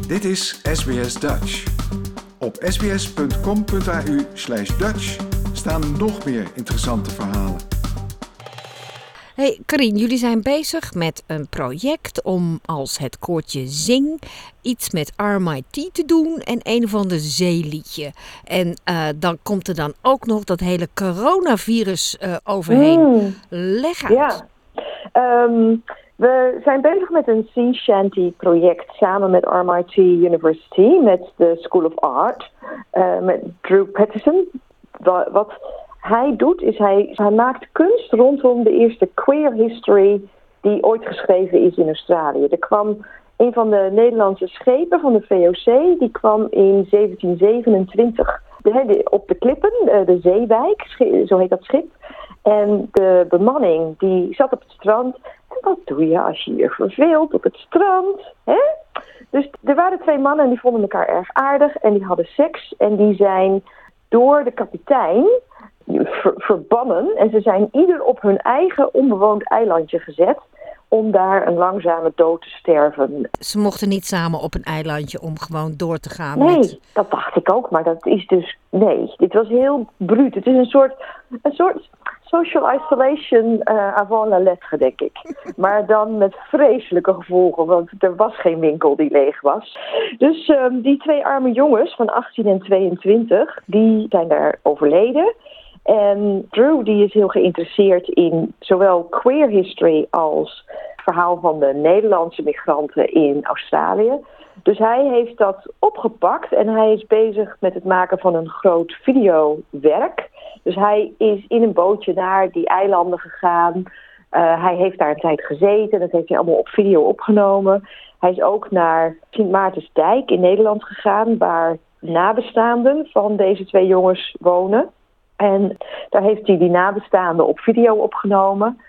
Dit is SBS Dutch. Op sbs.com.au/Dutch staan nog meer interessante verhalen. Hey Karin, jullie zijn bezig met een project om als het koortje Zing iets met RMIT te doen en een of ander zeeliedje. En dan komt er dan ook nog dat hele coronavirus overheen. Leg uit. Ja. We zijn bezig met een sea shanty project samen met RMIT University, met de School of Art, met Drew Peterson. Wat hij doet is hij maakt kunst rondom de eerste queer history die ooit geschreven is in Australië. Er kwam een van de Nederlandse schepen van de VOC, die kwam in 1727 op de klippen, de Zeewijk, zo heet dat schip. En de bemanning die zat op het strand. En wat doe je als je je verveelt op het strand? Hè? Dus er waren 2 mannen en die vonden elkaar erg aardig en die hadden seks. En die zijn door de kapitein verbannen. En ze zijn ieder op hun eigen onbewoond eilandje gezet om daar een langzame dood te sterven. Ze mochten niet samen op een eilandje om gewoon door te gaan. Nee, dat dacht ik ook, maar dat is dus... Nee, dit was heel bruut. Het is een soort social isolation avant la lettre, denk ik. Maar dan met vreselijke gevolgen, want er was geen winkel die leeg was. Dus die 2 arme jongens van 18 en 22, die zijn daar overleden. En Drew die is heel geïnteresseerd in zowel queer history als verhaal van de Nederlandse migranten in Australië. Dus hij heeft dat opgepakt en hij is bezig met het maken van een groot videowerk. Dus hij is in een bootje naar die eilanden gegaan. Hij heeft daar een tijd gezeten, dat heeft hij allemaal op video opgenomen. Hij is ook naar Sint Maartensdijk in Nederland gegaan, waar nabestaanden van deze 2 jongens wonen. En daar heeft hij die nabestaanden op video opgenomen.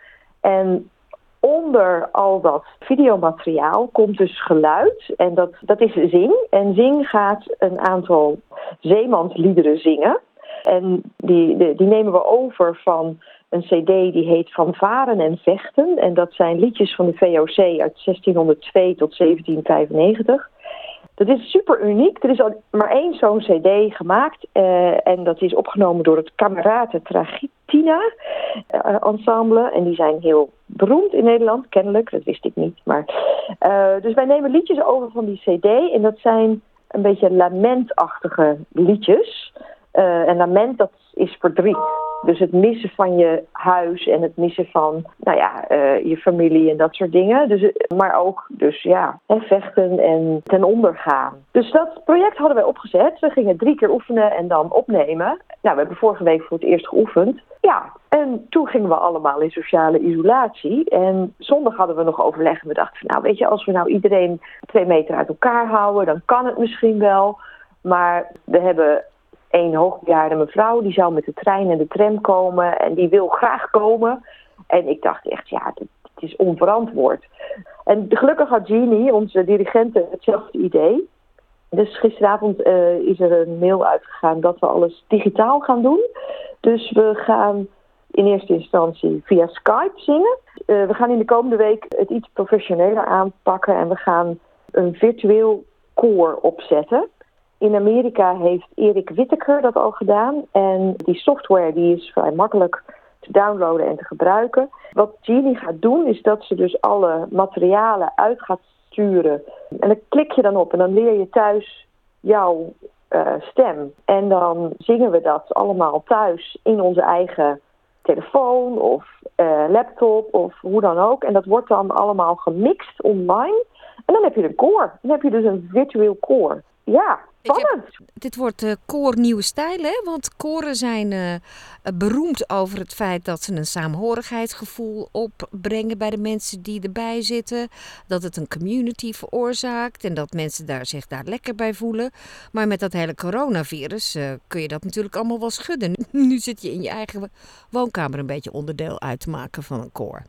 En onder al dat videomateriaal komt dus geluid. En dat is Zing. En Zing gaat een aantal zeemansliederen zingen. En die nemen we over van een cd die heet Van Varen en Vechten. En dat zijn liedjes van de VOC uit 1602 tot 1795. Dat is super uniek. Er is al maar 1 zo'n cd gemaakt. En dat is opgenomen door het Camerata Tragitina ensemble. En die zijn heel beroemd in Nederland, kennelijk. Dat wist ik niet. Maar, dus wij nemen liedjes over van die cd. En dat zijn een beetje lamentachtige liedjes. En lament, dat is verdriet. Dus het missen van je huis en het missen van, je familie en dat soort dingen. Dus, maar ook, vechten en ten onder gaan. Dus dat project hadden wij opgezet. We gingen 3 keer oefenen en dan opnemen. Nou, we hebben vorige week voor het eerst geoefend. Ja, en toen gingen we allemaal in sociale isolatie. En zondag hadden we nog overleg en we dachten van, als we nou iedereen 2 meter uit elkaar houden, dan kan het misschien wel. Maar we hebben 1 hoogbejaarde mevrouw, die zou met de trein en de tram komen en die wil graag komen. En ik dacht echt, het is onverantwoord. En gelukkig had Jeannie, onze dirigente, hetzelfde idee. Dus gisteravond is er een mail uitgegaan dat we alles digitaal gaan doen. Dus we gaan in eerste instantie via Skype zingen. We gaan in de komende week het iets professioneler aanpakken en we gaan een virtueel koor opzetten. In Amerika heeft Erik Whittaker dat al gedaan. En die software die is vrij makkelijk te downloaden en te gebruiken. Wat Jeannie gaat doen is dat ze dus alle materialen uit gaat sturen. En dan klik je dan op en dan leer je thuis jouw stem. En dan zingen we dat allemaal thuis in onze eigen telefoon of laptop of hoe dan ook. En dat wordt dan allemaal gemixt online. En dan heb je een koor. Dan heb je dus een virtueel koor. Ja. Dit wordt koor nieuwe stijl, hè? Want koren zijn beroemd over het feit dat ze een saamhorigheidsgevoel opbrengen bij de mensen die erbij zitten. Dat het een community veroorzaakt en dat mensen zich daar lekker bij voelen. Maar met dat hele coronavirus kun je dat natuurlijk allemaal wel schudden. Nu zit je in je eigen woonkamer een beetje onderdeel uit te maken van een koor.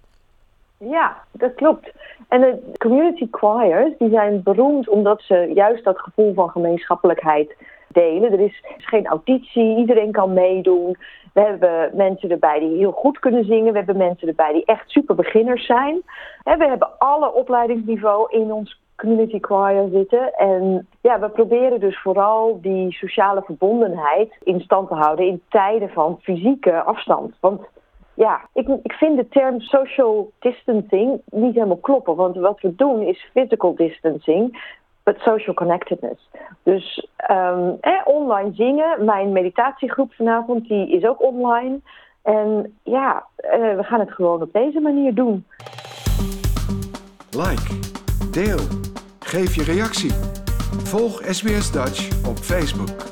Ja, dat klopt. En de community choirs die zijn beroemd omdat ze juist dat gevoel van gemeenschappelijkheid delen. Er is geen auditie, iedereen kan meedoen. We hebben mensen erbij die heel goed kunnen zingen. We hebben mensen erbij die echt super beginners zijn. En we hebben alle opleidingsniveau in ons community choir zitten. En ja, we proberen dus vooral die sociale verbondenheid in stand te houden in tijden van fysieke afstand. Want ja, ik vind de term social distancing niet helemaal kloppen. Want wat we doen is physical distancing, but social connectedness. Dus online zingen. Mijn meditatiegroep vanavond, die is ook online. En ja, we gaan het gewoon op deze manier doen. Like, deel, geef je reactie. Volg SBS Dutch op Facebook.